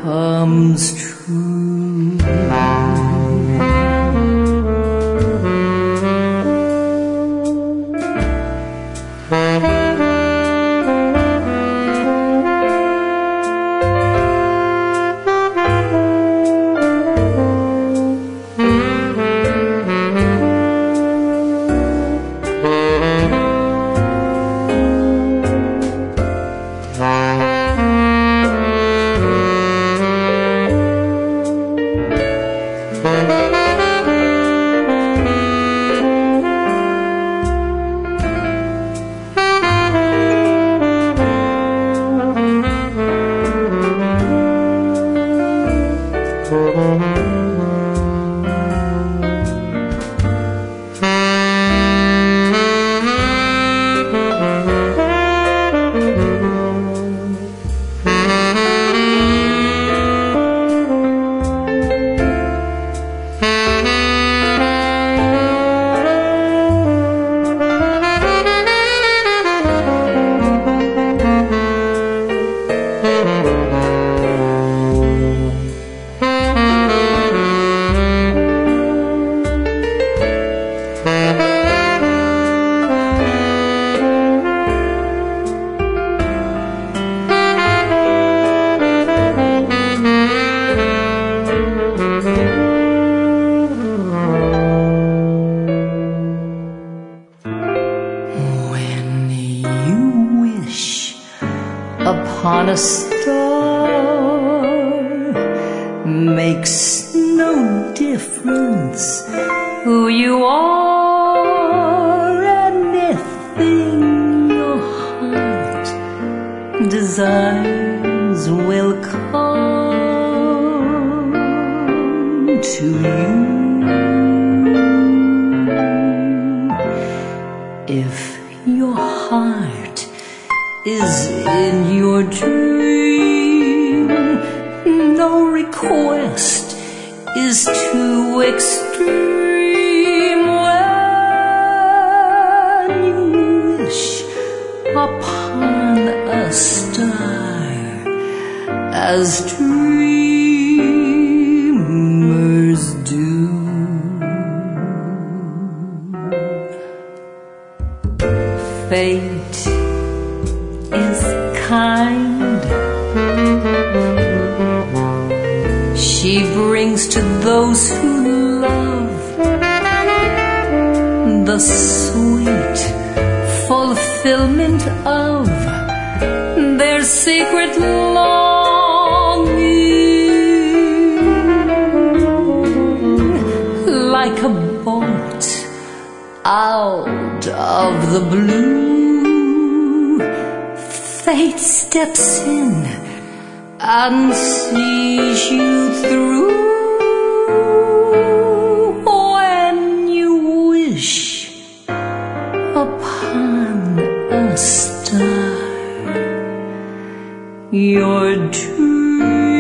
comes true. Upon a star makes no difference who you are, anything your heart desires will come to you. If your heart is in your dream, no request is too extreme. When you wish upon a star, as dreamers do, fate is kind. She brings to those who love the sweet fulfillment of their secret longing. Like a bolt out of the blue, fate steps in and sees you through. When you wish upon a star, your dream